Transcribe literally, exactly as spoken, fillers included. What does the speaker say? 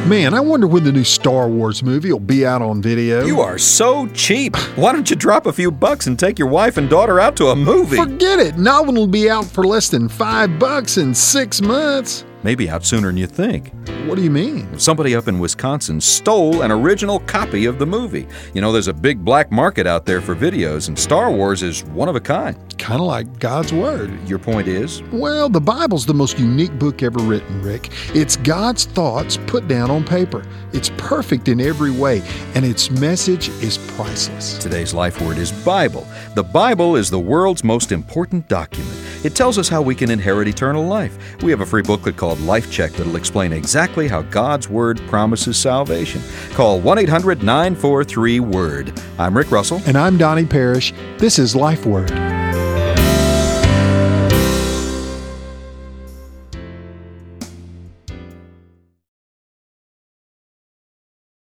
Man, I wonder when the new Star Wars movie will be out on video. You are so cheap. Why don't you drop a few bucks and take your wife and daughter out to a movie? Forget it. Not one will be out for less than five bucks in six months. Maybe out sooner than you think. What do you mean? Somebody up in Wisconsin stole an original copy of the movie. You know, there's a big black market out there for videos, and Star Wars is one of a kind. Kind of like God's Word. Your point is? Well, the Bible's the most unique book ever written, Rick. It's God's thoughts put down on paper. It's perfect in every way, and its message is priceless. Today's life word is Bible. The Bible is the world's most important document. It tells us how we can inherit eternal life. We have a free booklet called Life Check that'll explain exactly how God's Word promises salvation. Call one eight hundred nine four three WORD. I'm Rick Russell. And I'm Donnie Parrish. This is Life Word.